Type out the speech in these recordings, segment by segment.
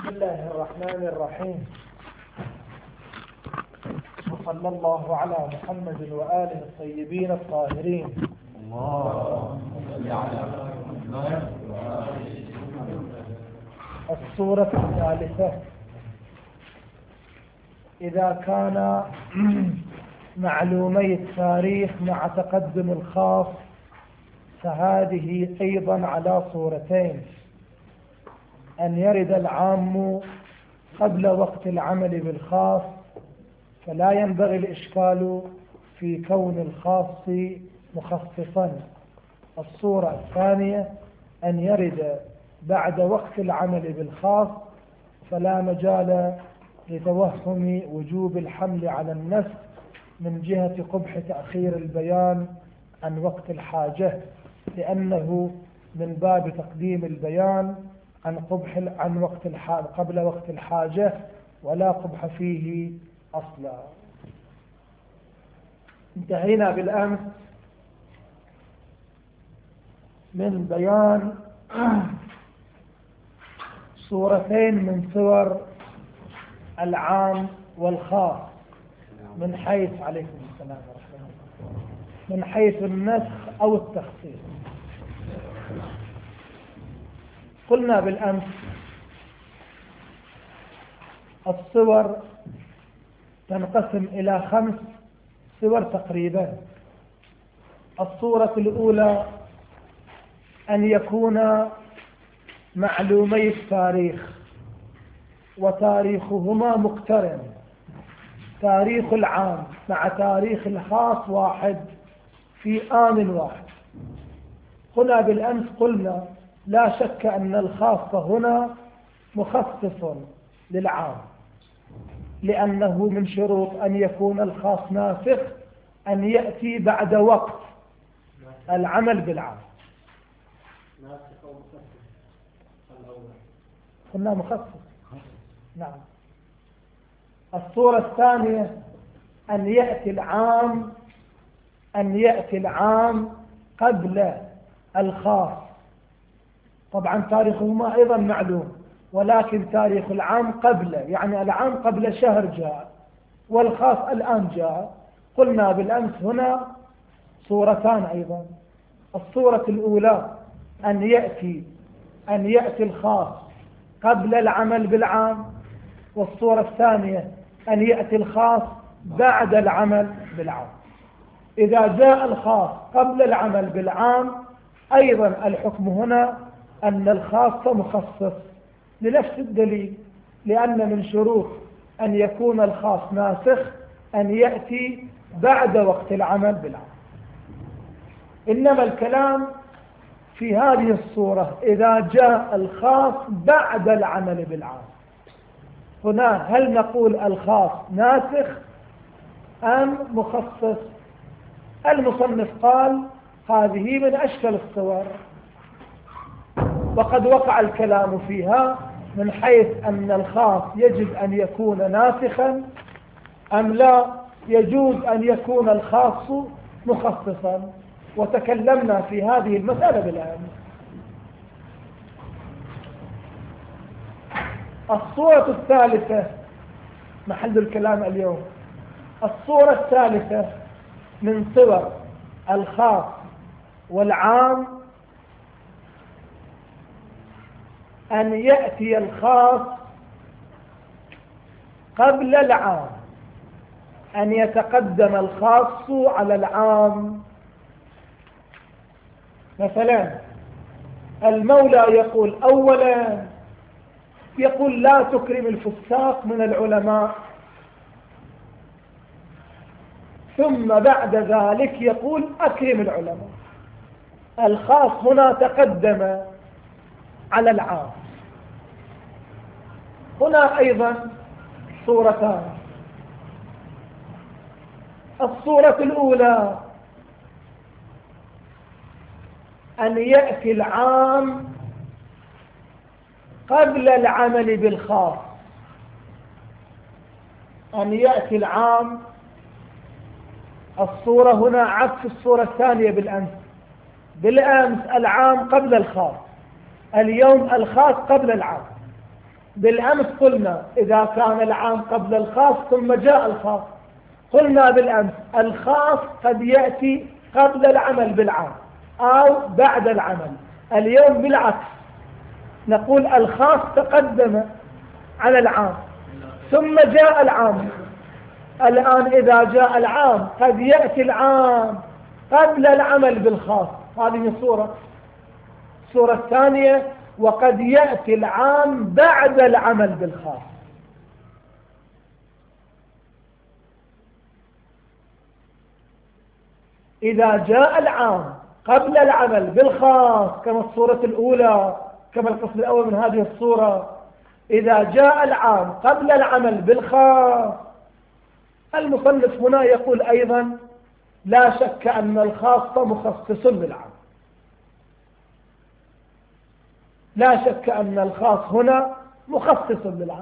بسم الله الرحمن الرحيم، وصلى الله على محمد وآله الطيبين الطاهرين. السورة الثالثة. إذا كان معلومي التاريخ مع تقدم الخاص فهذه أيضا على صورتين: أن يرد العام قبل وقت العمل بالخاص، فلا ينبغي الإشكال في كون الخاص مخصصا. الصورة الثانية أن يرد بعد وقت العمل بالخاص، فلا مجال لتوهم وجوب الحمل على النسخ من جهة قبح تأخير البيان عن وقت الحاجة، لأنه من باب تقديم البيان عن وقت قبل وقت الحاجة، ولا قبح فيه أصلا. انتهينا بالأمس من بيان صورتين من صور العام والخاص من حيث عليكم السلام ورحمة الله، من حيث النسخ أو التخصيص. قلنا بالأمس الصور تنقسم إلى 5 صور تقريبا. الصورة الأولى أن يكون معلومي التاريخ وتاريخهما مقترن، تاريخ العام مع تاريخ الخاص واحد في آن واحد. هنا بالأمس قلنا لا شك أن الخاص هنا مخصص للعام، لأنه من شروط أن يكون الخاص ناسخ أن يأتي بعد وقت العمل بالعام. ناسخ أو مخصص الأول؟ قلنا مخصص. نعم. الصورة الثانية أن يأتي العام قبل الخاص. طبعا تاريخهما أيضا معلوم، ولكن تاريخ العام قبل، يعني العام قبل شهر جاء والخاص الآن جاء. قلنا بالأمس هنا صورتان أيضا. الصورة الأولى أن يأتي الخاص قبل العمل بالعام، والصورة الثانية أن يأتي الخاص بعد العمل بالعام. إذا جاء الخاص قبل العمل بالعام أيضا الحكم هنا أن الخاص مخصص لنفس الدليل، لأن من شروط أن يكون الخاص ناسخ أن يأتي بعد وقت العمل بالعام. إنما الكلام في هذه الصورة إذا جاء الخاص بعد العمل بالعام. هنا هل نقول الخاص ناسخ أم مخصص؟ المصنف قال هذه من أشكل الصور، وقد وقع الكلام فيها من حيث أن الخاص يجب أن يكون ناسخا أم لا يجوز أن يكون الخاص مخصصا، وتكلمنا في هذه المسألة بالآن. الصورة الثالثة محل الكلام اليوم، الصورة الثالثة من صور الخاص والعام أن يأتي الخاص قبل العام، أن يتقدم الخاص على العام. مثلا المولى يقول أولا يقول لا تكرم الفساق من العلماء، ثم بعد ذلك يقول أكرم العلماء. الخاص هنا تقدم على العام. هنا أيضا صورتان. الصورة الأولى أن يأتي العام قبل العمل بالخاص، أن يأتي العام. الصورة هنا عكس الصورة الثانية بالأمس. بالأمس العام قبل الخاص، اليوم الخاص قبل العام. بالأمس قلنا إذا كان العام قبل الخاص ثم جاء الخاص، قلنا بالأمس الخاص قد يأتي قبل العمل بالعام أو بعد العمل. اليوم بالعكس، نقول الخاص تقدم على العام ثم جاء العام. الآن إذا جاء العام قد يأتي العام قبل العمل بالخاص، هذه الصورة الثانية. وقد يأتي العام بعد العمل بالخاص. إذا جاء العام قبل العمل بالخاص كما الصورة الأولى، كما القسم الأول من هذه الصورة، إذا جاء العام قبل العمل بالخاص، المصنف هنا يقول أيضا لا شك أن الخاص مخصص للعام. لا شك أن الخاص هنا مخصص للعام،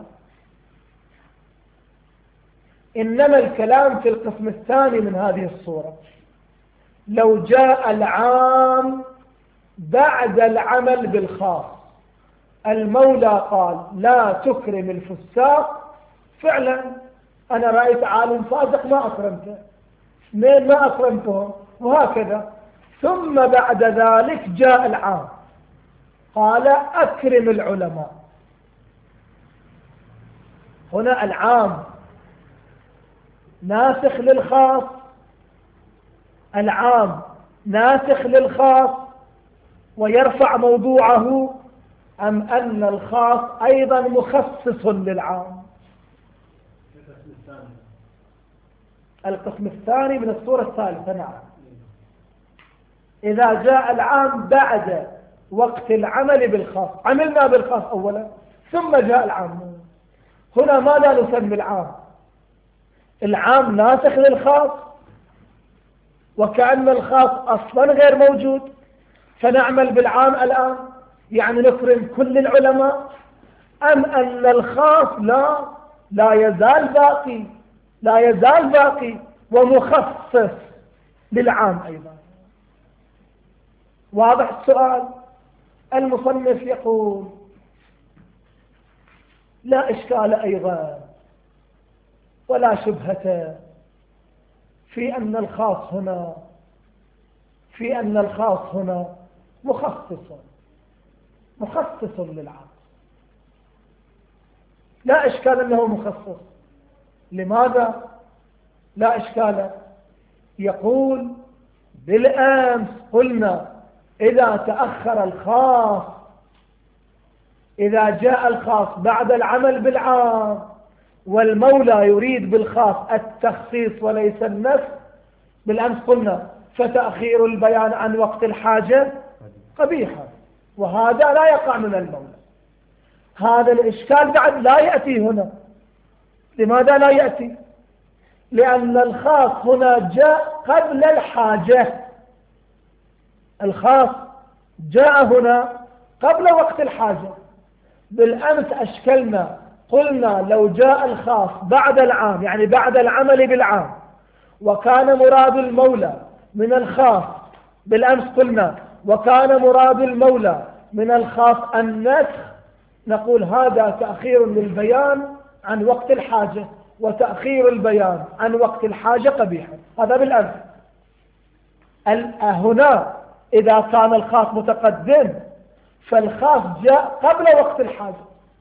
إنما الكلام في القسم الثاني من هذه الصورة. لو جاء العام بعد العمل بالخاص، المولى قال لا تكرم الفساق، فعلا أنا رأيت عالم فاسق ما أكرمته، اثنين ما أكرمتهم، وهكذا. ثم بعد ذلك جاء العام قال أكرم العلماء. هنا العام ناسخ للخاص، العام ناسخ للخاص ويرفع موضوعه، أم أن الخاص أيضا مخصص للعام؟ القسم الثاني من الصورة الثالثة. نعم، إذا جاء العام بعد وقت العمل بالخاص، عملنا بالخاص أولا ثم جاء العام، هنا ماذا نسمي العام؟ العام ناسخ للخاص وكأن الخاص أصلا غير موجود، فنعمل بالعام الآن، يعني نكرم كل العلماء، أم أن الخاص لا يزال باقي ومخصص للعام أيضا؟ واضح السؤال؟ المصنف يقول لا إشكال أيضا ولا شبهة في أن الخاص هنا مخصص للعام. لا إشكال أنه مخصص. لماذا لا إشكال؟ يقول بالأمس قلنا إذا تأخر الخاص، إذا جاء الخاص بعد العمل بالعام والمولى يريد بالخاص التخصيص وليس النسخ، بالأمس قلنا فتأخير البيان عن وقت الحاجة قبيحة، وهذا لا يقع من المولى. هذا الإشكال بعد لا يأتي هنا. لماذا لا يأتي؟ لأن الخاص هنا جاء قبل الحاجة. الخاص جاء هنا قبل وقت الحاجة. بالأمس أشكلنا، قلنا لو جاء الخاص بعد العام، يعني بعد العمل بالعام، وكان مراد المولى من الخاص، بالأمس قلنا وكان مراد المولى من الخاص النسخ، نقول هذا تأخير للبيان عن وقت الحاجة، وتأخير البيان عن وقت الحاجة قبيحة. هذا بالأمس. هنا إذا كان الخاص متقدم فالخاص جاء قبل وقت الحاجة،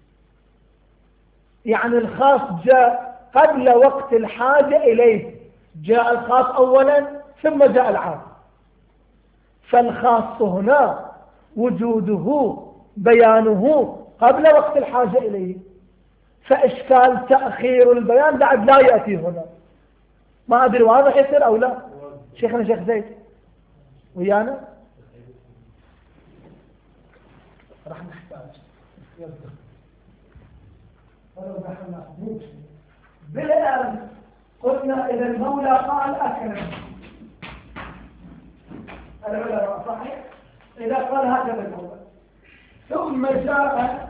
يعني الخاص جاء قبل وقت الحاجة إليه، جاء الخاص أولا ثم جاء العام. فالخاص هنا وجوده بيانه قبل وقت الحاجة إليه، فإشكال تأخير البيان بعد لا يأتي هنا. ما أدري واضح يصير أو لا؟ شيخنا شيخ زيد ويانا راح نحتاج بالأمس قلنا إذا المولى قال أكرم العلماء، صحيح؟ إذا قال هكذا المولى ثم جاء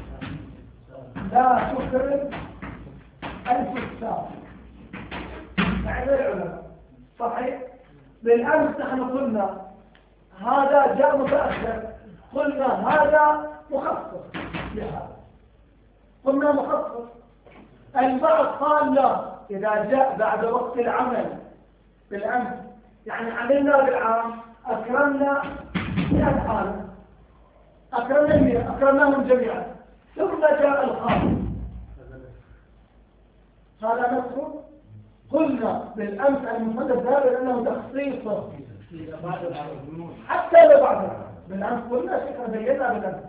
لا تكرم الفساق يعني العلماء، صحيح؟ بالأمس نحن قلنا هذا جاء متأخر، قلنا هذا مخصص لهذا. قلنا مخصص. البعض قال لا، إذا جاء بعد وقت العمل بالأمس، يعني عملنا بالعام أكرمنا 100 حالة، أكرمنا 100، أكرمناهم جميعا، ثم جاء الخاص، هذا نفسه. قلنا بالأمس المصنف ذهب أنه تخصيص حتى لو بعد العام. بالأمس قلنا شكرا بينا بالأمس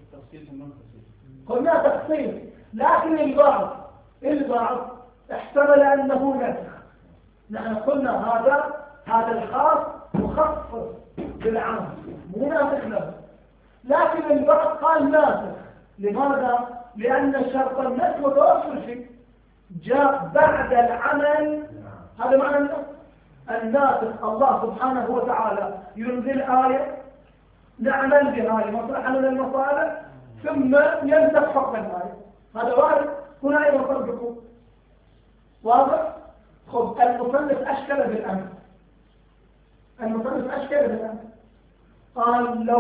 قلنا تخصيص، لكن البعض احتمل أنه نسخ. نحن قلنا هذا الخاص مخصص بالعام مو ناسخ له، لكن البعض قال ناسخ. لماذا؟ لأن شرط النسخ متوفر فيه، جاء بعد العمل. هذا معنى الناسخ. الله سبحانه وتعالى ينزل آية نعمل بها لمصلحة من المصالح ثم ينسخ حكم الآية، هذا وارد. هنا أيضا فرقكم واضح. خذ المصنف أشكل بالأمس، قال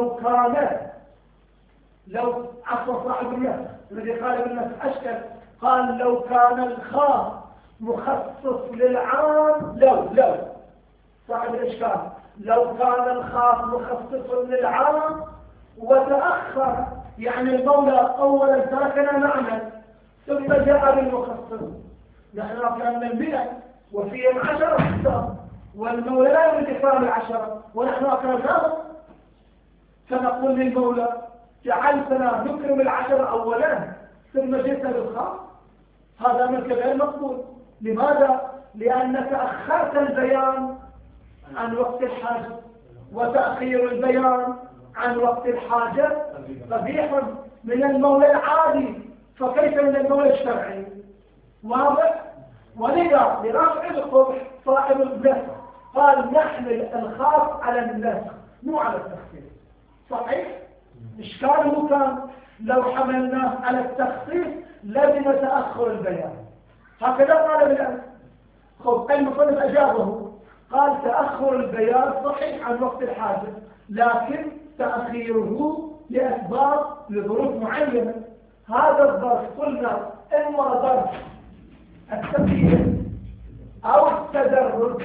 لو عفوا صاحب النفس الذي قال بالنفس أشكل، قال لو كان الخاص مخصص للعام. لو صاحب الإشكال، لو كان الخاص مخصص للعام وتأخر، يعني المولى أولا تركنا نعمل ثم جاء بالمخصص. نحن أكرمنا 100 وفيهم 10 حساب، والمولى لا يريد إكرام 10 ونحن أكرمناهم، فنقول للمولى جعلتنا نكرم 10 أولا ثم جئت بالخاص. هذا منك غير مقبول. لماذا؟ لأنك أخرت البيان عن وقت الحاجة، وتأخير البيان عن وقت الحاجة قبيح من المولى العادي، فكيف من المولى الشرعي؟ واضح؟ ولذا لرفع القبح صاحب النسخ قال نحمل الخاص على النسخ مو على التخصيص. صحيح؟ إشكاله كان لو حملناه على التخصيص لازم تأخر البيان، هكذا قال بالأمس. خب المصنف أجابه قال تأخر البيان صحيح عن وقت الحاجة، لكن تأخيره لظروف معينة. هذا الظرف قلنا إما ظرف التأخير أو التدرج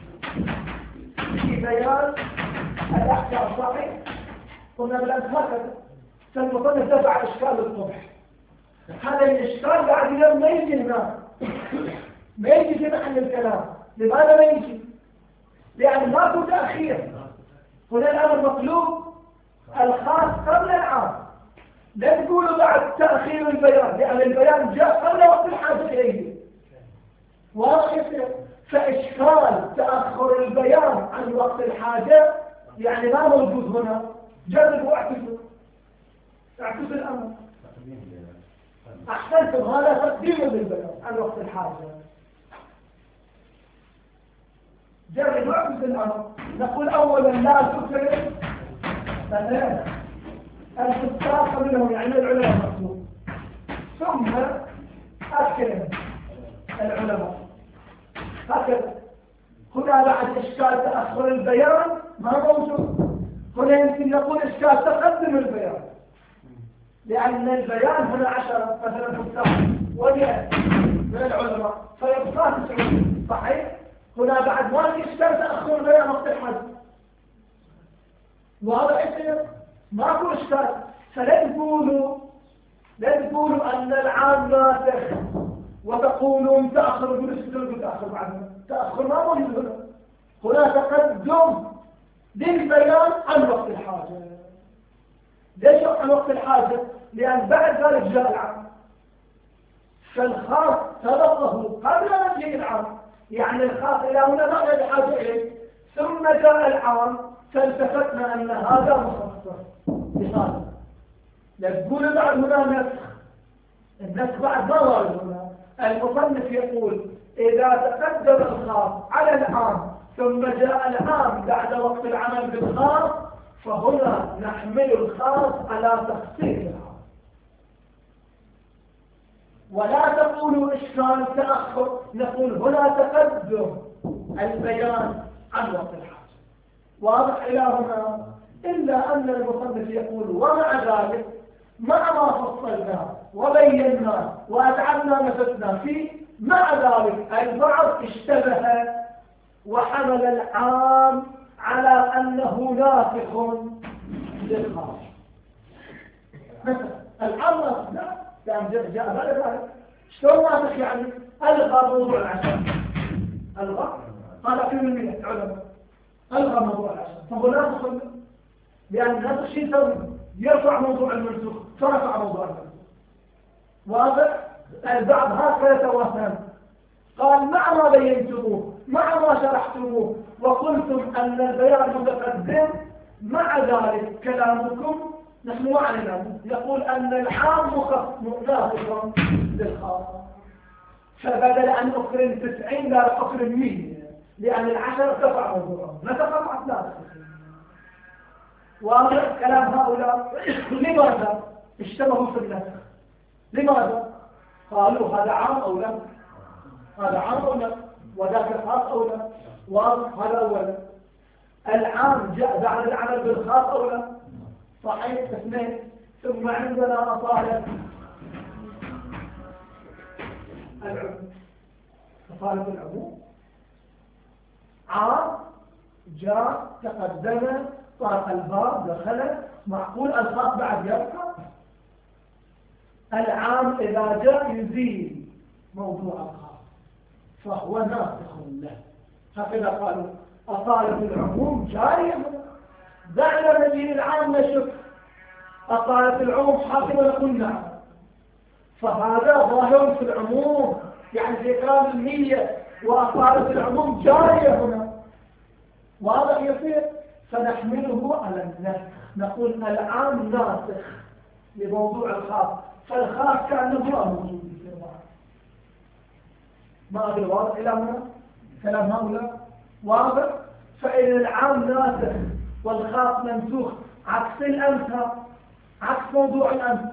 في بيان الأحكام. صحيح؟ قلنا بالأمس هكذا. فالمصنف دفع إشكال القبح. هذا الإشكال بعد يوم ما يجي هنا، ما يجي في محل الكلام. لماذا ما يجي؟ لأن ماكو تأخير. هنا الأمر مطلوب الخاص قبل العام، لا تقولوا بعد تأخير البيان، لأن البيان جاء قبل وقت الحاجة إليه. واضح؟ فإشكال تأخر البيان عن وقت الحاجة يعني ما موجود هنا. جربوا واعكسوا الأمر. أحسنتم، هذا تقديم للبيان عن وقت الحاجة. جربوا واعكسوا الأمر. نقول أولا لا تكرم مثلا الفساق منهم، يعني العلماء مطلوب، ثم أكرم العلماء. هكذا. هنا بعد إشكال تأخر البيان ما موجود. هنا يمكن نقول إشكال تقدم البيان، لأن البيان هنا 10 مثلا فساق و100 من العلماء فيبقى 90. صحيح؟ هنا بعد ما في إشكال تأخر البيان وقت الحج. واضح يصير؟ ماكو إشكال. فلا تقولوا أن العام ناسخ وتقولوا تأخر بالسلوك تأخر بعدنا. تأخر ما موجود هنا تقدم للبيان عن وقت الحاجة. ليش عن وقت الحاجة؟ لأن بعد ذلك جاء العام، فالخاص سبقه قبل مجيء العام، يعني الخاص إلى هنا ما كان بحاجة إليه، ثم جاء العام فالتفتنا أن هذا مخصص بهذا. لا تقول بعد هنا نسخ، النسخ بعد ما وارد هنا. المصنف يقول إذا تقدم الخاص على العام ثم جاء العام بعد وقت العمل بالخاص، فهنا نحمل الخاص على تخصيص العام. ولا تقولوا إشكال تأخر، نقول هنا تقدم البيان عن وقت الحاجة. واضح إلى هنا؟ إلا أن المصنف يقول ومع ذلك مع ما فصلناه وبينا وأتعبنا نفسنا فيه، مع ذلك البعض اشتبه وحمل العام على أنه ناسخ للخاص. مثلا العام ناسخ، لا يعني جاء بعد ذلك شلون ناسخ؟ يعني ألغى موضوع العشاء، ألغى، قال في من علماء ألغى موضوع العشاء، فهو ناسخ، لأن الناسخ شيء يسوي يرفع موضوع المنسوخ فرفع موضوع المنسوخ. واضح؟ البعض هكذا يتوهم، قال مع ما بينتموه مع ما شرحتموه وقلتم أن البيان متقدم، مع ذلك كلامكم نحن أعلم يقول أن العام ناسخ للخاص، فبدل أن أكرم 90 لا أكرم 100، لأن العشر ارتفع موضوعهم نتفرعت لا. واضح كلام هؤلاء؟ لماذا اشتبهوا في النسخ؟ لماذا؟ قالوا هذا عام أو لا، هذا عام أو لا، وذاك خاص أو لا. واضح؟ هذا أولا. العام جاء بعد العمل بالخاص أو لا؟ صحيح. اثنين، ثم عندنا أصالة العموم. أصالة العموم عام جاء تقدم طرق الباب دخل، معقول الخاص بعد يبقى؟ العام إذا جاء يزيل موضوع الخاص فهو ناسخ له، هكذا قالوا. أصالة العموم جارية، بعد مجيء العام نشك أصالة العموم حاكمة، نقول نعم، فهذا ظاهر في العموم، يعني في إكرام المية، وأصالة العموم جارية هنا. واضح يصير؟ فنحمله على النسخ، نقول العام ناسخ لموضوع الخاص، فالخاص كأنه ما موجود في الوضع. ما أدري واضح إلى هنا كلام هؤلاء؟ واضح؟ فإن العام ناسخ والخاص منسوخ عكس الأمس، عكس موضوع الأمس.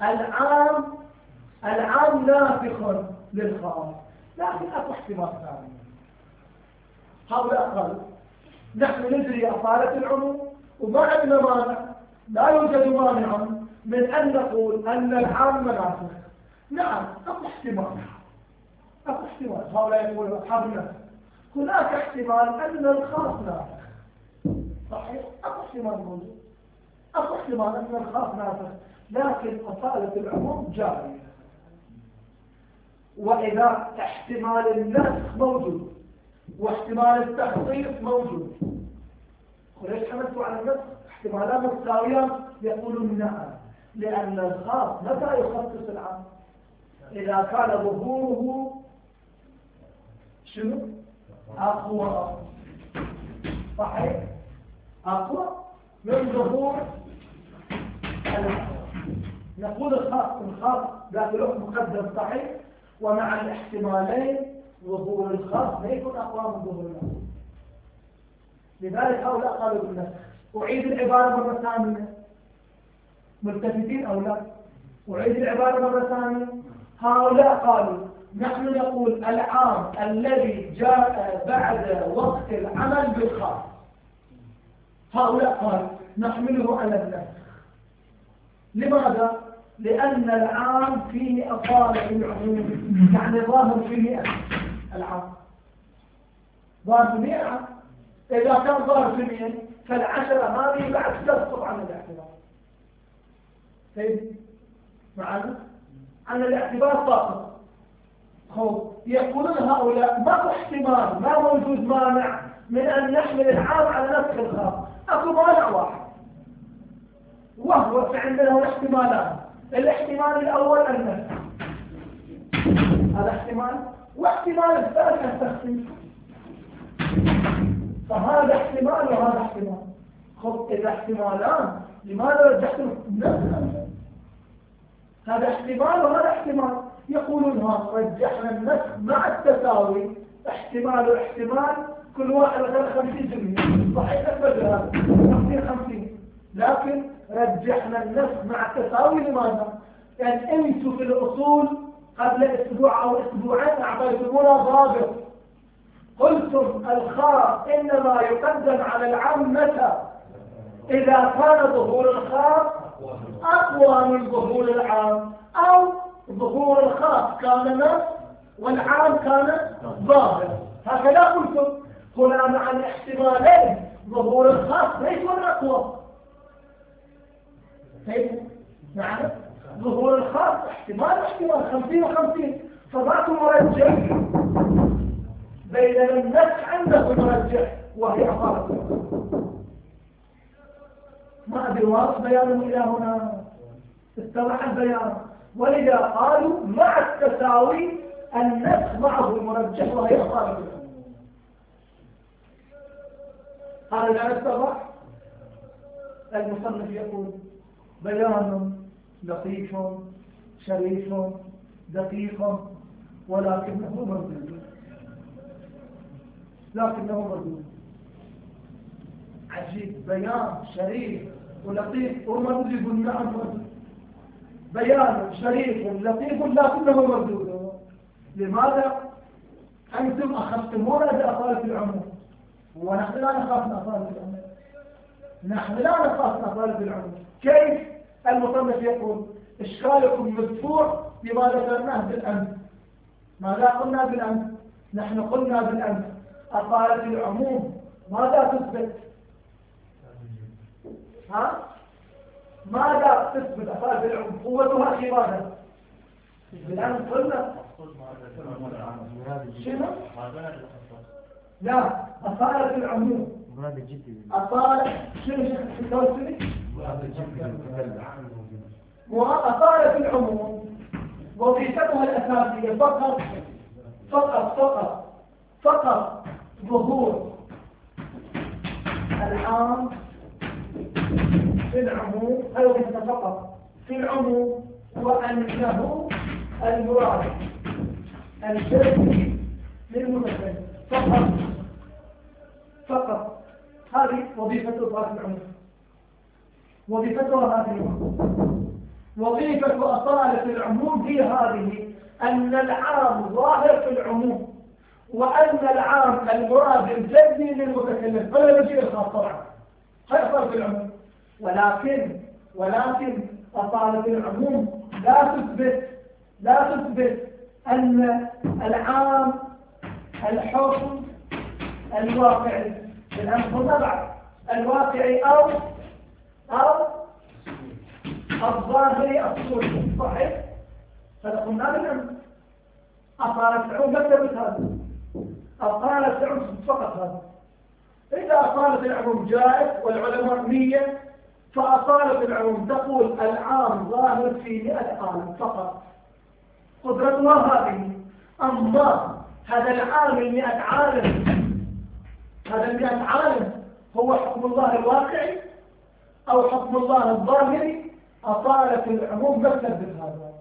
العام ناسخ للخاص، لكن أكو احتمال ثاني. هؤلاء قالوا نحن ندري أصالة العموم وما عندنا مانع، لا يوجد مانع من أن نقول أن العام ناسخ. نعم أكو احتمال، أكو احتمال. هؤلاء يقولون أصحاب النفس هناك احتمال أن الخاص ناسخ، صحيح، أكو احتمال موجود، أكو احتمال أن الخاص ناسخ، لكن أصالة العموم جارية. وإذا احتمال النسخ موجود واحتمال التخصيص موجود، وليش حملتوا على النسخ احتمالات متساوية؟ يقولون نعم، لأن الخاص متى يخصص العام؟ إذا كان ظهوره شنو؟ أقوى، صحيح، أقوى من ظهور العام. نقول الخاص ذات له مقدم، صحيح، ومع الاحتمالين ظهور الخاص لا يكون أقوى من ظهور العام. لذلك هؤلاء قالوا بالنسخ. أعيد العبارة مرة ثانية، ملتفتين أو لا؟ أعيد العبارة مرة ثانية. هؤلاء قالوا نحن نقول العام الذي جاء بعد وقت العمل بالخاص، هؤلاء قالوا نحمله على النسخ. لماذا؟ لأن العام فيه أصالة العموم، يعني ظاهر فيه العام، ظاهر فيه العام. إذا كان ظاهر فيه فالعشرة هذه بعد تسقط عن الاعتبار. طيب معنا؟ عن الاعتبار ساقط. يقولون هؤلاء ما احتمال، ما موجود مانع من أن نحمل العام على نسخ الخاص. أكو مانع واحد، وهو فعندنا احتمالان. الاحتمال الأول النسخ، هذا احتمال، واحتمال الثالث التخصيص. فهذا احتمال وهذا احتمال. إذا احتمالان لماذا رجحتم النسخ؟ هذا احتمال وهذا احتمال. يقولون رجحنا النسخ مع التساوي، احتمال واحتمال كل واحد مثلا 50%، صحيح نقبل هذا 50-50، لكن رجحنا النسخ مع التساوي. لماذا؟ يعني انتم في الأصول قبل أسبوع أو أسبوعين أعطيتمونا ضابط، قلتم الخاص إنما يقدم على العام متى؟ إذا كان ظهور الخاص أقوى من ظهور العام. أو ظهور الخاص كان نص والعام كان ظاهر. هكذا قلتم هنا مع الاحتمالين ظهور الخاص ليس الأقوى. نعم ظهور الخاص احتمال 50 و50، فضعت مرجح بين النفس عنده مرجح وهي أصالة. ما أدري واضح بيان إلى هنا، اتضح البيان. ولذا قالوا مع التساوي النفس معه المرجح وهي أصالة. هذا لا اتضح. المصنف يقول بيان لطيف شريف دقيق ولكنه مردود. عجيب، بيان شريف ولطيف ومردود. يقول نعم مردود. بيان شريف لطيف لكنه مردود. لماذا؟ أنتم أخذتمونا بأصالة العموم ونحن لا نخاف من أصالة العموم. نحن لا نخاف من أصالة العموم. كيف؟ المصنف يقول إشكالكم مدفوع بما ذكرناه بالأمس. ماذا قلنا بالأمس؟ نحن قلنا بالأمس أصالة العموم ماذا تثبت؟ ماذا تثبت أصالة العموم؟ قوتها في ماذا؟ بالأمس قلنا شنو؟ لا، أصالة العموم أصالة شنو في التوسلي؟ وأصالة العموم وظيفتها الأساسية فقط ظهور العام في العموم، هذا وظيفتها فقط في العموم، وأنه المراد الجزء للمتكلم فقط. هذه وظيفة أصالة العموم. وظيفتها هذه. وظيفة أصالة العموم هي هذه: أن العام ظاهر في العموم، وأن العام المراد الجدي للمتكلم، فلا يجي الخاص طبعا. هذا أصالة العموم. ولكن أصالة العموم لا تثبت أن العام الحكم الواقعي بالأمر بعد الواقعي أو الظاهري الصوري. صحيح؟ هذا قلنا بالأمر. أصالة العموم لا تثبت هذا. أصالة العموم فقط هذا. إذا أصالة العموم جاءت والعلماء 100، فأصالة العموم تقول العام ظاهر في 100 عالم فقط، قدرتها هذه. أما هذا العام 100 عالم، هذا 100 عالم هو حكم الله الواقعي أو حكم الله الظاهري، أصالة العموم لا تثبت هذا.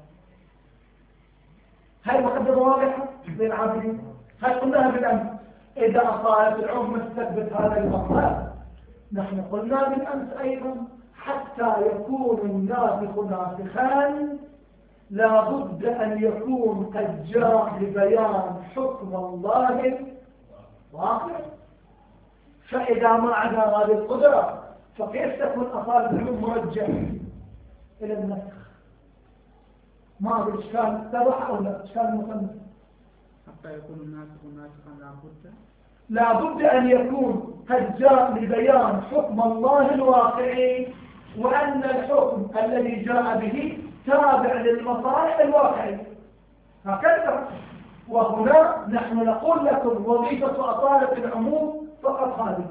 هاي مقدمة واضحة للعابدين. هاي قلناها بالأمس. إذا أصالة العموم تثبت هذا المقال، نحن قلنا بالأمس أيضا حتى يكون الناسخ ناسخان لابد أن يكون قد جاء لبيان حكم الله الواقع. فإذا ما عدا هذه القدرة فكيف تكون أصالة العموم مرجح إلى النسخ؟ ما أدري إشكال اتضح أو لا؟ إشكال المصنف حتى يكون الناسخ ناسخا لابد أن يكون قد جاء لبيان حكم الله الواقعي، وأن الحكم الذي جاء به تابع للمصالح الواقعية. هكذا. وهنا نحن نقول لكم وظيفة أصالة العموم فقط هذه.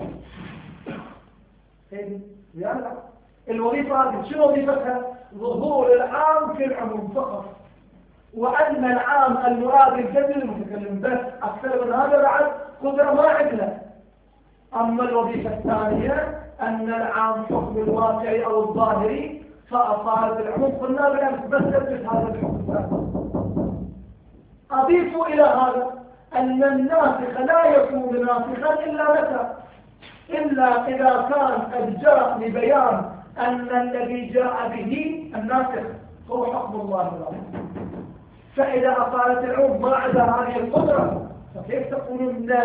يعني الوظيفة هذه شنو وظيفتها؟ ظهور العام في العموم فقط، وأن العام المراد الجدي للمتكلم بس. أكثر من هذا بعد قدرة ما عندنا. أما الوظيفة الثانية أن العام حكم الواقعي أو الظاهري، فأصالة العموم قلنا بالأمس بس تثبت هذا الحكم. أضيف إلى هذا أن الناسخ لا يكون ناسخا إلا متى؟ إلا إذا كان قد جاء لبيان أن الذي جاء به الناسخ هو حكم الله الواقعي. فإذا أصالة العموم ما عدا هذه القدرة فكيف تقول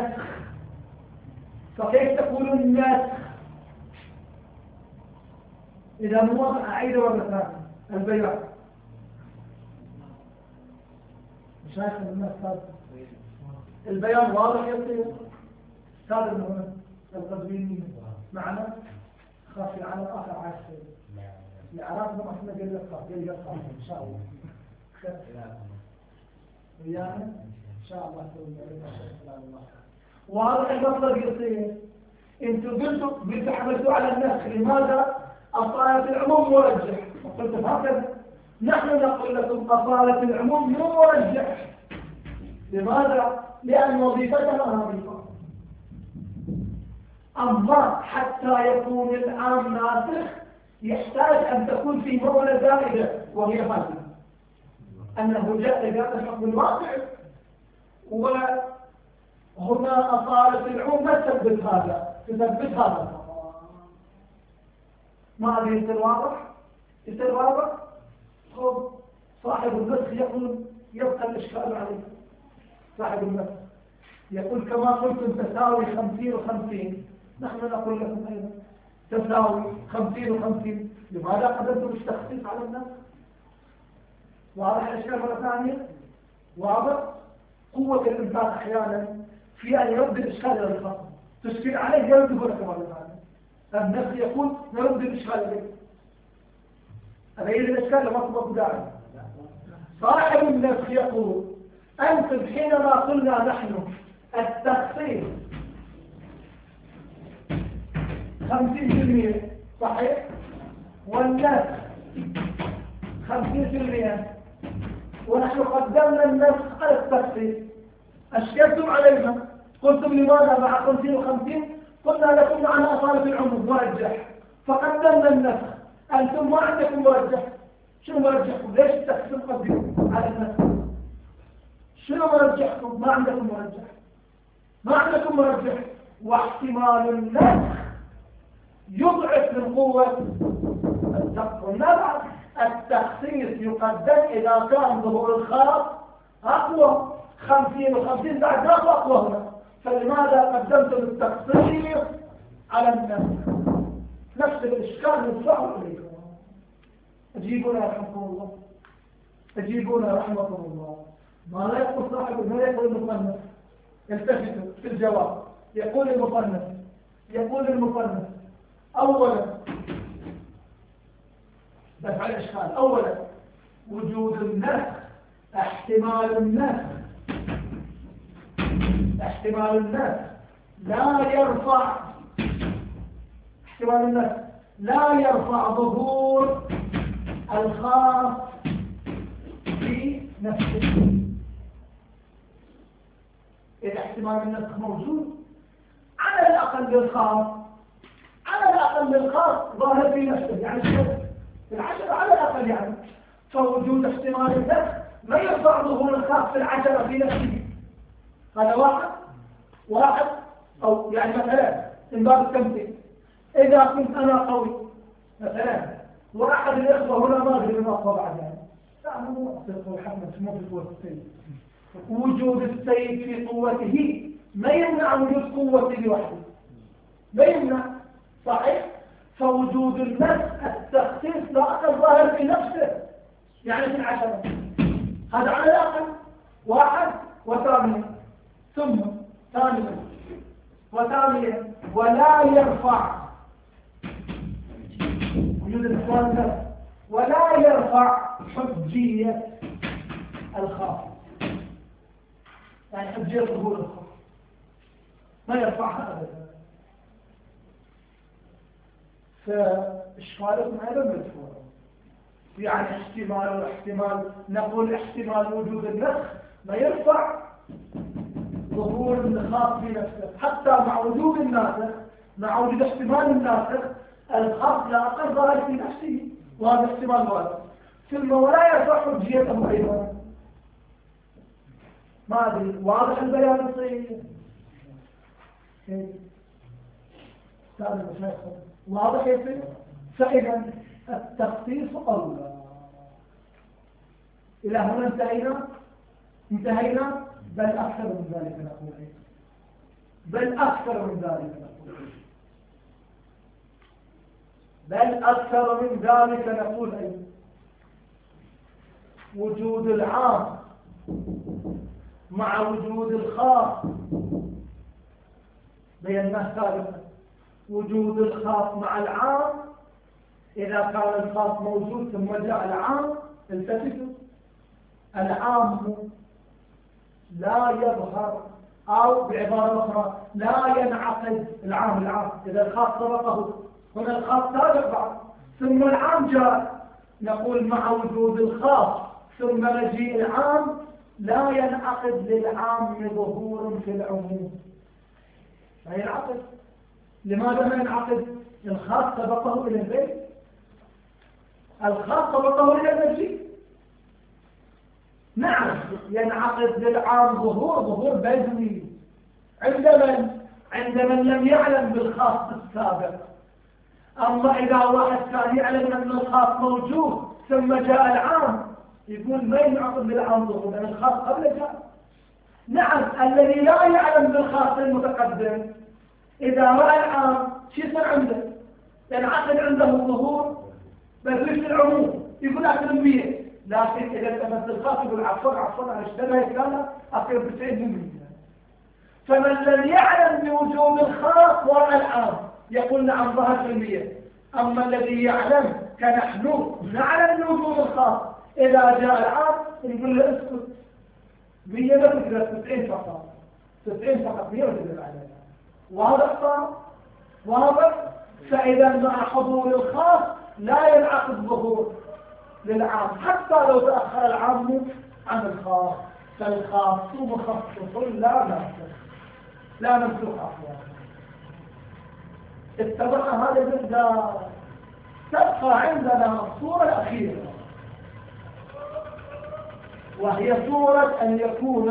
الناسخ؟ إذا موضع أعيد مرة ثانية البيان. شايف الناس هذا البيان واضح يصير هذا المهم القدويني معنا خافي على الآخر عاشر العراق ما احنا قل يقطع إن شاء الله ويانا إن شاء الله واضح المطلب يصير انتوا قلتوا حملتوا على النسخ لماذا أصالة العموم مرجح وقلتم هكذا نحن نقول لكم أصالة العموم مو مرجح لماذا؟ لأن وظيفتنا هذه أما حتى يكون العام ناسخ يحتاج أن تكون في مولى زائدة وهي هذه أنه جاء الحكم الواقع وهنا أصالة العموم ما تثبت هذا تثبت هذا ما هذه يصير واضح؟ يصير واضح؟ خب صاحب النسخ يقول يبقى الإشكال عليه صاحب النسخ يقول كما قلتم تساوي 50 و50 نحن نقول لكم أيضا تساوي 50 و50 لماذا قدمتم التخصيص على النسخ؟ واضح الإشكال مرة ثانية؟ واضح؟ قوة الإنسان أحيانا في أن يرد الإشكال إلى الخصم تشكيل عليه يرده لك مرة ثانية النسخ يقول نرد الإشكال إليه أبين الإشكال لما تبقى داعي صاحب النسخ يقول أنتم حينما قلنا نحن التخصيص 50% صحيح والنسخ 50% ونحن قدمنا النسخ على التخصيص أشكلتم علينا قلتم لماذا مع 50 و50 قلنا لكم معنا أصالة العموم مرجح فقدمنا النسخ أنتم ما عندكم مرجح شنو مرجحكم؟ ليش التخصيص قدموا على النسخ؟ شنو مرجحكم؟ ما عندكم مرجح ما عندكم مرجح واحتمال النسخ يضعف من قوة النبع التخصيص يقدم إذا كان ظهور الخاص أقوى 50 و50 بعد ناقص أقوى هنا فلماذا قدمتم التخصيص على النسخ؟ نفس الإشكال يصبح إليكم أجيبونا رحمكم الله أجيبونا رحمكم الله ما لا يقول صاحب ما يقول المصنف التفتوا في الجواب يقول المصنف أولا دفع الإشكال أولا وجود النسخ احتمال النسخ لا يرفع ظهور الخاص في نفسه إذا احتمال النسخ موجود على الأقل للخاص ظاهر في نفسه يعني في العشرة على الأقل يعني فوجود احتمال النسخ ما يرفع ظهور الخاص في العشرة في نفسه هذا واحد أو يعني مثلا من باب التمثيل إذا كنت أنا قوي مثلا وأحد الإخوة هنا ما أدري ما أقوى بعد يعني لا أنا مو أصدق الحمد مو في قوة السيد وجود السيد في قوته ما يمنع وجود قوته لوحده ما يمنع صحيح فوجود النفس التخصيص لا أقل ظاهر في نفسه يعني في العشرة هذا على الأقل واحد وثانيا ثم ثانيا ولا يرفع وجود النفس ولا يرفع حجية الخاص يعني حجية ظهور الخاص ما يرفعها أبدا فإشكالكم أيضا مدفوع يعني احتمال نقول احتمال وجود النسخ ما يرفع ظهور الخاص في نفسه حتى مع وجود الناسخ مع وجود احتمال الناسخ الخاص لا أقل ظاهر في نفسه وهذا احتمال واحد ثم ولا يرفع حجيته أيضا ما أدري واضح البيان الصحيح واضح يصير فإذا التخصيص أولى إلى هنا انتهينا بل أكثر من ذلك نقول بل أكثر من ذلك نقول وجود العام مع وجود الخاص. بيناه سابقا وجود الخاص مع العام. إذا كان الخاص موجود ثم جاء العام، التفتوا، العام لا يظهر، أو بعبارة أخرى لا ينعقد العام. إذا الخاص سبقه، هنا الخاص سابق بعد ثم العام جاء، نقول مع وجود الخاص ثم مجيء العام لا ينعقد للعام ظهور في العموم. لا ينعقد. لماذا ما ينعقد؟ الخاص سبقه إلى البيت، الخاص سبقه إلى المجيء. نعم ينعقد للعام ظهور بدوي عند من لم يعلم بالخاص السابق. أما إذا واحد كان يعلم أن الخاص موجود ثم جاء العام، يقول ما ينعقد للعام ظهور لأن الخاص قبل جاء. نعم الذي لا يعلم بالخاص المتقدم إذا رأى العام شو يصير عنده؟ ينعقد عنده الظهور بدوي في العموم، يقول أكل 100. لكن إذا تمثل الخاص يقول عفوا أنا اشتبهت كان أقرب 90%. فمن لم يعلم بوجود الخاص ورأى العام يقول نعم ظهر في 100. أما الذي يعلم كنحن نعلم بوجود الخاص إذا جاء العام يقول له اسكت 100 ما تقدر 90 فقط 90 فقط 100 وتقدر عليها. واضح صار؟ واضح؟ فإذا مع حضور الخاص لا ينعقد ظهور للعام حتى لو تأخر العام عن الخاص. فالخاص مخصص لا نمسك أحوال. اتبع هذا المقدار. تبقى عندنا الصورة الأخيرة وهي صورة أن يكون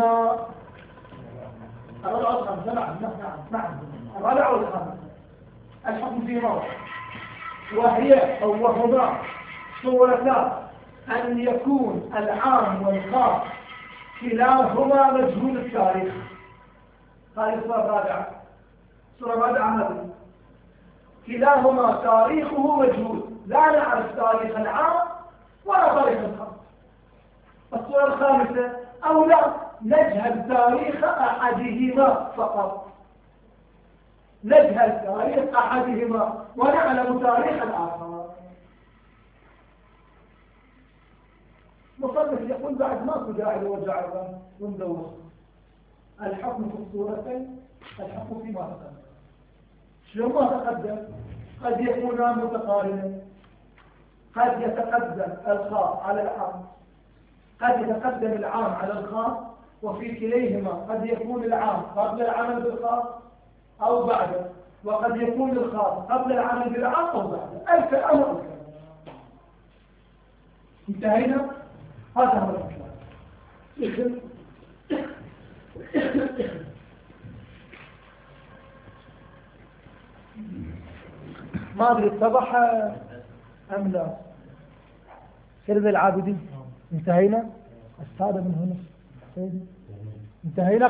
الرابع والخامس. نعم الرابع والخامس الحكم في موضع، وهي أو وهما صورتان: أن يكون العام والخاص كلاهما مجهول التاريخ. هذه الصورة الرابعة. الصورة الرابعة هذه كلاهما تاريخه مجهول، لا نعرف تاريخ العام ولا تاريخ الخاص. الصورة الخامسة أو لا نجهل تاريخ أحدهما فقط، نجهل تاريخ أحدهما ونعلم تاريخ الآخر. مصنف يقول بعد ما تجاعل وجعل وندور الحكم في الصورتين، الحكم فيما تقدم. شلون ما تقدم؟ قد يكونان متقارنين، قد يتقدم الخاص على العام، قد يتقدم العام على الخاص، وفي كليهما قد يكون العام قبل العمل بالخاص أو بعده، وقد يكون الخاص قبل العمل بالعام أو بعده. الكلام والكلام. انتهينا؟ هذا هو الكلام. ما أدري اتضح أم لا؟ سرد العابدين. انتهينا؟ السادة من هنا انتهينا.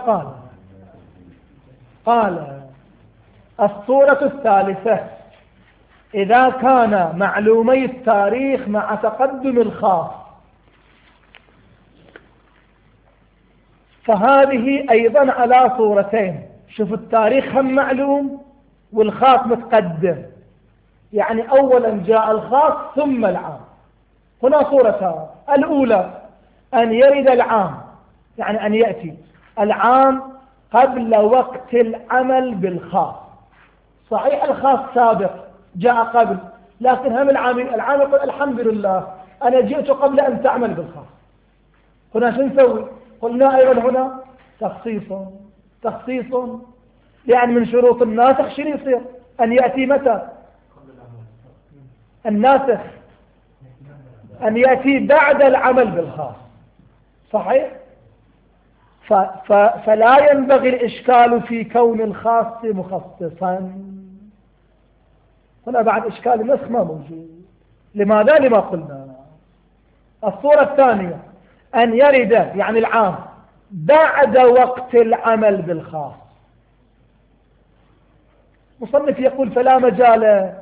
قال الصورة الثالثة: إذا كان معلومي التاريخ مع تقدم الخاص، فهذه أيضا على صورتين. شوف التاريخ هم معلوم والخاص متقدم، يعني أولا جاء الخاص ثم العام. هنا صورتان: الأولى أن يرد العام، يعني أن يأتي العام قبل وقت العمل بالخاص. صحيح الخاص سابق جاء قبل، لكن هم العام يقول الحمد لله أنا جئت قبل أن تعمل بالخاص. هنا شو نسوي؟ قلنا أيضا هنا تخصيص، يعني من شروط الناسخ شنو يصير؟ أن يأتي متى؟ الناسخ أن يأتي بعد العمل بالخاص. صحيح؟ فلا ينبغي الإشكال في كون الخاص مخصصا. هنا بعد إشكال النسخ ما موجود. لماذا؟ لما قلنا. الصورة الثانية أن يرد يعني العام بعد وقت العمل بالخاص. مصنف يقول فلا مجال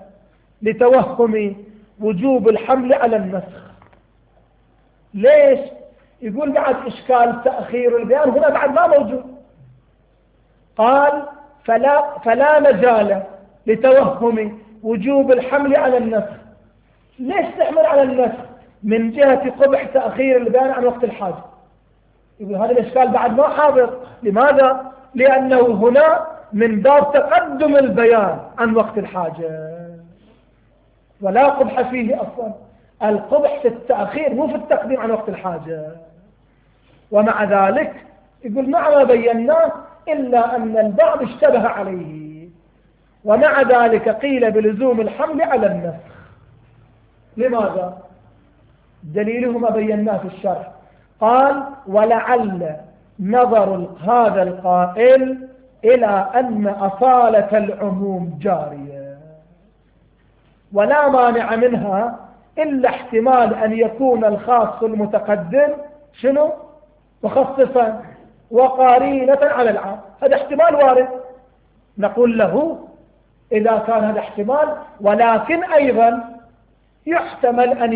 لتوهم وجوب الحمل على النسخ. ليش؟ يقول بعد إشكال تأخير البيان هنا بعد ما موجود. قال فلا مجال لتوهم وجوب الحمل على النسخ. ليش تحمل على النسخ؟ من جهة قبح تأخير البيان عن وقت الحاجة. يقول هذا الإشكال بعد ما حاضر. لماذا؟ لأنه هنا من باب تقدم البيان عن وقت الحاجة، ولا قبح فيه أصلا. القبح في التأخير مو في التقديم عن وقت الحاجة. ومع ذلك يقول مع ما بيناه إلا أن البعض اشتبه عليه، ومع ذلك قيل بلزوم الحمل على النسخ. لماذا؟ دليله ما بيناه في الشرح. قال ولعل نظر هذا القائل إلى أن أصالة العموم جارية، ولا مانع منها إلا احتمال أن يكون الخاص المتقدم شنو؟ مخصصا وقارينة على العام. هذا احتمال وارد. نقول له إذا كان هذا احتمال، ولكن أيضا يحتمل أن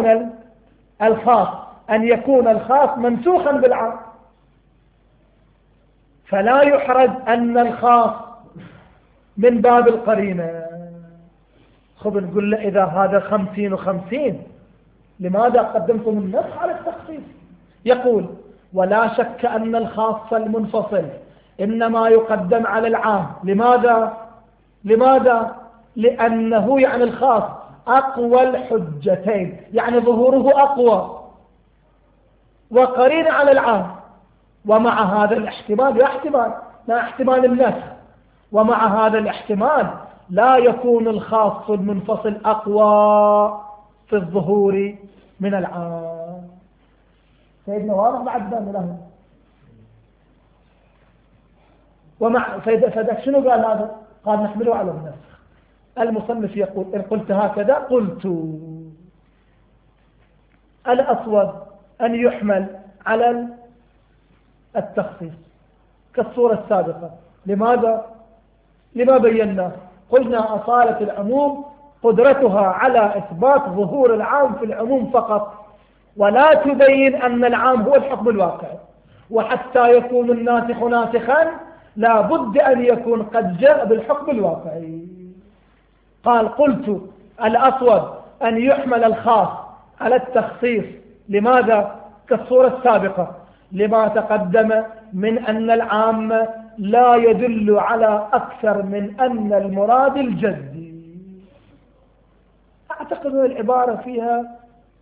يكون الخاص منسوخا بالعام، فلا يحرج أن الخاص من باب القرينة. خب نقول له إذا هذا 50 و50 لماذا قدمتم النسخ على التخصيص؟ يقول ولا شك أن الخاص المنفصل إنما يقدم على العام. لماذا؟ لأنه يعني الخاص أقوى الحجتين، يعني ظهوره أقوى وقرين على العام. ومع هذا الاحتمال لا احتمال النسخ، ومع هذا الاحتمال لا يكون الخاص المنفصل أقوى في الظهور من العام. سيدنا واضح بعد ذلك. ومع فإذا شنو قال هذا؟ قال نحمله على النسخ. المصنف يقول إن قلت هكذا قلت الأصوب أن يحمل على التخصيص كالصورة السابقة. لماذا؟ لما بينا قلنا أصالة العموم قدرتها على إثبات ظهور العام في العموم فقط، ولا تبين أن العام هو الحكم الواقعي. وحتى يكون الناسخ ناسخا لا بد أن يكون قد جاء بالحكم الواقعي. قال قلت الأصوب أن يحمل الخاص على التخصيص. لماذا؟ كالصورة السابقة، لما تقدم من أن العام لا يدل على أكثر من أن المراد الجدي. أعتقد أن العبارة فيها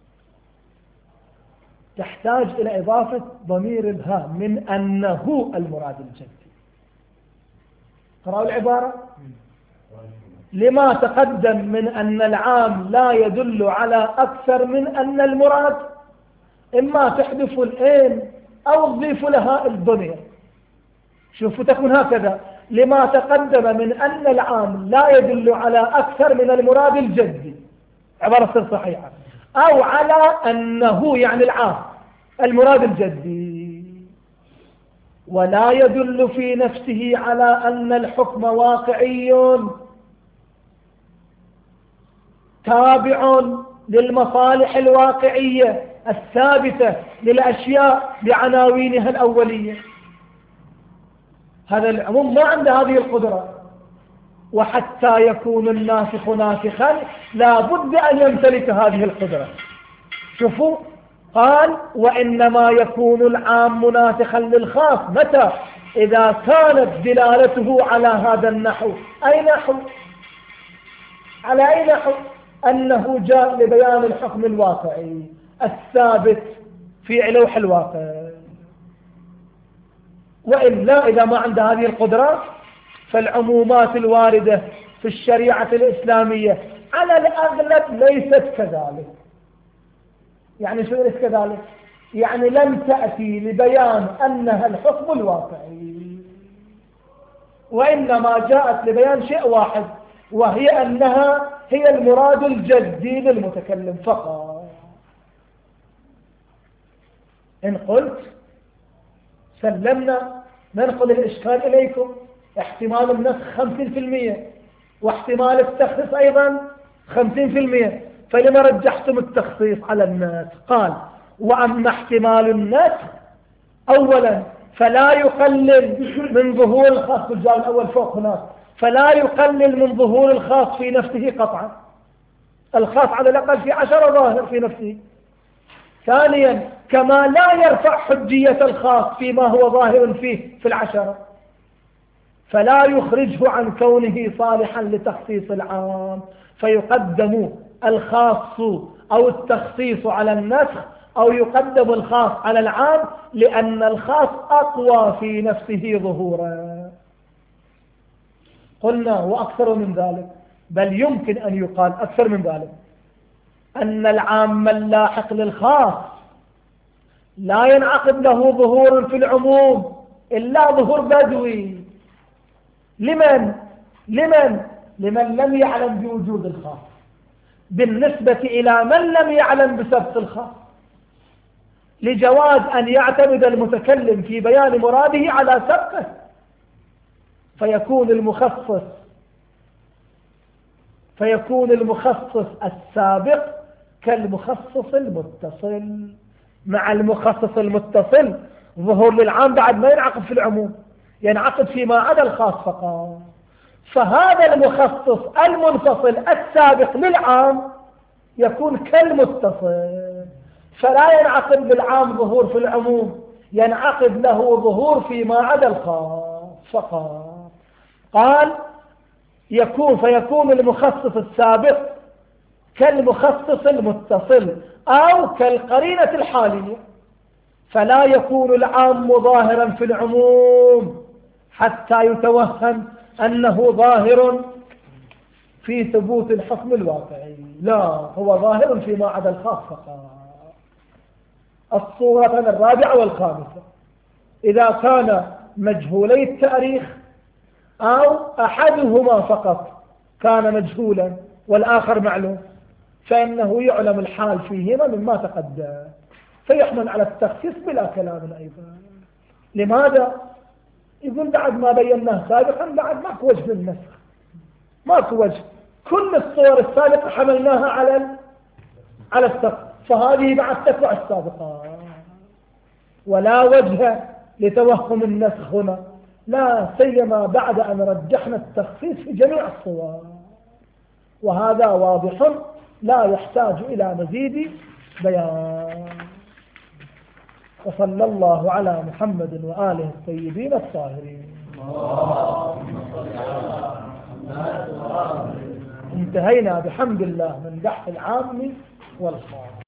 تحتاج إلى إضافة ضمير الها من أنه المراد الجدي. قرأوا العبارة. لما تقدم من أن العام لا يدل على أكثر من أن المراد، إما تحذف الإن أو تضيف لها الضمير. شوفوا تكون هكذا: لما تقدم من أن العام لا يدل على أكثر من المراد الجدي، عبارة تصير صحيحة، أو على أنه يعني العام المراد الجدي، ولا يدل في نفسه على أن الحكم واقعي تابع للمصالح الواقعية الثابتة للأشياء بعناوينها الأولية. هذا العموم ما عنده هذه القدرة. وحتى يكون الناسخ ناسخا لا بد أن يمتلك هذه القدرة. شوفوا، قال وإنما يكون العام ناسخا للخاص متى؟ إذا كانت دلالته على هذا النحو. أي نحو؟ على أي نحو؟ أنه جاء لبيان الحكم الواقعي الثابت في لوح الواقع. وإلا إذا ما عنده هذه القدرة فالعمومات الواردة في الشريعة الإسلامية على الأغلب ليست كذلك. يعني شو ليس كذلك؟ يعني لم تأتي لبيان أنها الحكم الواقعي، وإنما جاءت لبيان شيء واحد، وهي أنها هي المراد الجدي للمتكلم فقط. إن قلت سلمنا ننقل الإشكال إليكم، احتمال النسخ 50% واحتمال التخصيص أيضا 50%، فلما رجحتم التخصيص على النسخ؟ قال وأما احتمال النسخ أولا فلا يقلل من ظهور الخاص في الجواب الأول فوق هناك، فلا يقلل من ظهور الخاص في نفسه قطعا، الخاص على الأقل في 10 ظاهر في نفسه. ثانيا كما لا يرفع حجية الخاص فيما هو ظاهر فيه في 10، فلا يخرجه عن كونه صالحا لتخصيص العام، فيقدم الخاص أو التخصيص على النسخ، أو يقدم الخاص على العام، لأن الخاص أقوى في نفسه ظهورا. قلنا وأكثر من ذلك، بل يمكن أن يقال أكثر من ذلك، أن العام اللاحق للخاص لا ينعقد له ظهور في العموم إلا ظهور بدوي. لمن لم يعلم بوجود الخاص، بالنسبة إلى من لم يعلم بسبق الخاص، لجواز أن يعتمد المتكلم في بيان مراده على سبقه، فيكون المخصص السابق كالمخصص المتصل. مع المخصص المتصل ظهور للعام بعد ما ينعقد في العموم، ينعقد فيما عدا الخاص فقط، فهذا المخصص المنفصل السابق للعام يكون كالمتصل، فلا ينعقد بالعام ظهور في العموم، ينعقد له ظهور فيما عدا الخاص فقط. قال فيكون المخصص السابق كالمخصص المتصل أو كالقرينة الحالية، فلا يكون العام ظاهرا في العموم حتى يتوهم أنه ظاهر في ثبوت الحكم الواقعي، لا، هو ظاهر فيما عدا الخاص فقط. الصورة الرابعة والخامسة: إذا كان مجهولي التاريخ أو أحدهما فقط كان مجهولا والآخر معلوم، فإنه يعلم الحال فيهما مما تقدم، فيحمل على التخصيص بلا كلام أيضا. لماذا؟ يقول بعد ما بيناه سابقا بعد ماكو وجه للنسخ، ماكو وجه، كل الصور السابقة حملناها على السابق، فهذه بعد تتبع السابقة، ولا وجه لتوهم النسخ هنا، لا سيما بعد أن رجحنا التخصيص في جميع الصور، وهذا واضح لا يحتاج إلى مزيد بيان. وصلى الله على محمد وآله الطيبين الطاهرين. انتهينا بحمد الله من بحث العام والخاص.